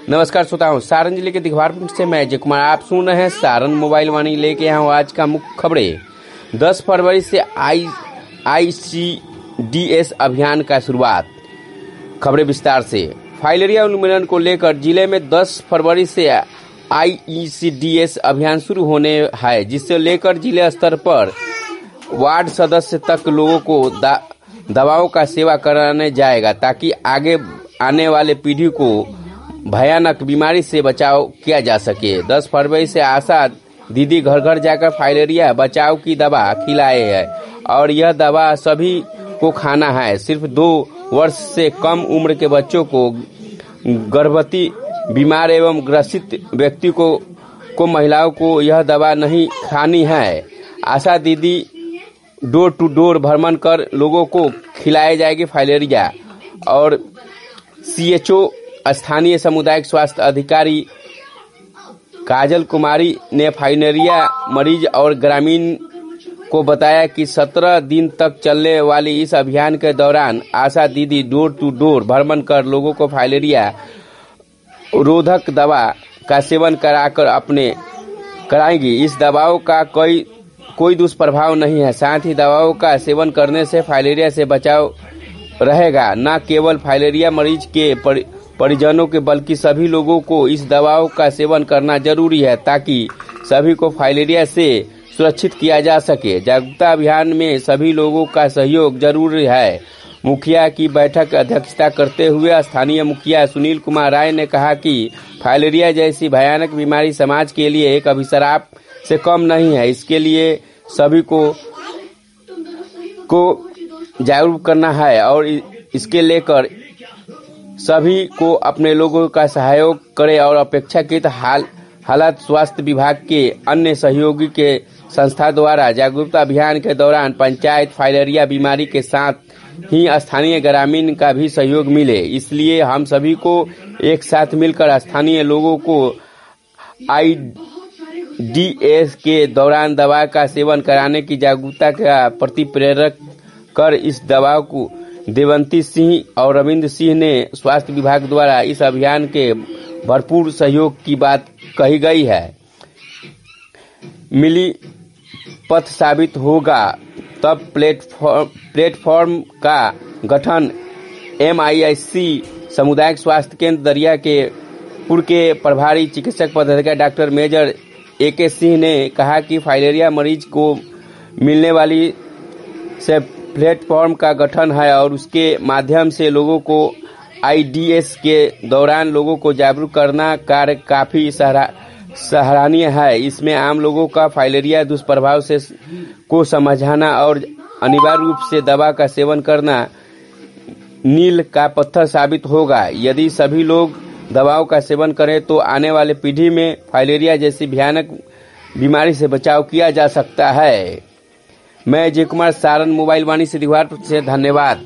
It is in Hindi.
नमस्कार श्रोताओं, सारण जिले के दिघवारपुर से मैं जय कुमार आप सुन रहे हैं सारण मोबाइल वाणी लेके यहाँ हूँ आज का मुख्य खबरें। 10 फरवरी से ICDS अभियान का शुरुआत। खबरें विस्तार से। फाइलेरिया उन्मूलन को लेकर जिले में 10 फरवरी से ICDS अभियान शुरू होने है, जिससे लेकर जिले स्तर पर वार्ड सदस्य तक लोगों को दवाओं का सेवा कराने जाएगा, ताकि आगे आने वाले पीढ़ी को भयानक बीमारी से बचाव किया जा सके। 10 फरवरी से आशा दीदी घर घर जाकर फाइलेरिया बचाव की दवा खिलाए है और यह दवा सभी को खाना है। सिर्फ 2 वर्ष से कम उम्र के बच्चों को, गर्भवती, बीमार एवं ग्रसित व्यक्ति को महिलाओं को यह दवा नहीं खानी है। आशा दीदी डोर टू डोर भ्रमण कर लोगों को खिलाए जाएगी फाइलेरिया। और CHO स्थानीय सामुदायिक स्वास्थ्य अधिकारी काजल कुमारी ने फाइलेरिया मरीज और ग्रामीण को बताया कि 17 दिन तक चलने वाली इस अभियान के दौरान आशा दीदी डोर टू डोर भ्रमण कर लोगों को फाइलेरिया रोधक दवा का सेवन कराएंगी। इस दवाओं का कोई दुष्प्रभाव नहीं है। साथ ही दवाओं का सेवन करने से फाइलेरिया से बचाव रहेगा। न केवल फाइलेरिया मरीज के परिजनों के बल्कि सभी लोगों को इस दवाओं का सेवन करना जरूरी है, ताकि सभी को फाइलेरिया से सुरक्षित किया जा सके। जागरूकता अभियान में सभी लोगों का सहयोग जरूरी है। मुखिया की बैठक अध्यक्षता करते हुए स्थानीय मुखिया सुनील कुमार राय ने कहा कि फाइलेरिया जैसी भयानक बीमारी समाज के लिए एक अभिशाप से कम नहीं है। इसके लिए सभी को जागरूक करना है और इसके लेकर सभी को अपने लोगों का सहयोग करें और अपेक्षाकृत हालत स्वास्थ्य विभाग के अन्य सहयोगी के संस्था द्वारा जागरूकता अभियान के दौरान पंचायत फाइलेरिया बीमारी के साथ ही स्थानीय ग्रामीण का भी सहयोग मिले। इसलिए हम सभी को एक साथ मिलकर स्थानीय लोगों को ICDS के दौरान दवा का सेवन कराने की जागरूकता का प्रति प्रेरक कर इस दवा को देवंती सिंह और रविंद्र सिंह ने स्वास्थ्य विभाग द्वारा इस अभियान के भरपूर सहयोग की बात कही गई है। मिली पथ साबित होगा तब प्लेटफॉर्म का गठन। MISC सामुदायिक स्वास्थ्य केंद्र दरिया के पुर के प्रभारी चिकित्सक पदाधिकारी डॉक्टर मेजर AK सिंह ने कहा कि फाइलेरिया मरीज को मिलने वाली से प्लेटफॉर्म का गठन है और उसके माध्यम से लोगों को ICDS के दौरान लोगों को जागरूक करना कार्य काफी सराहनीय है। इसमें आम लोगों का फाइलेरिया दुष्प्रभाव को समझाना और अनिवार्य रूप से दवा का सेवन करना नील का पत्थर साबित होगा। यदि सभी लोग दवाओं का सेवन करें तो आने वाले पीढ़ी में फाइलेरिया जैसी भयानक बीमारी से बचाव किया जा सकता है। मैं जय कुमार, सारण मोबाइल वाणी से दिघवारपुर से। धन्यवाद।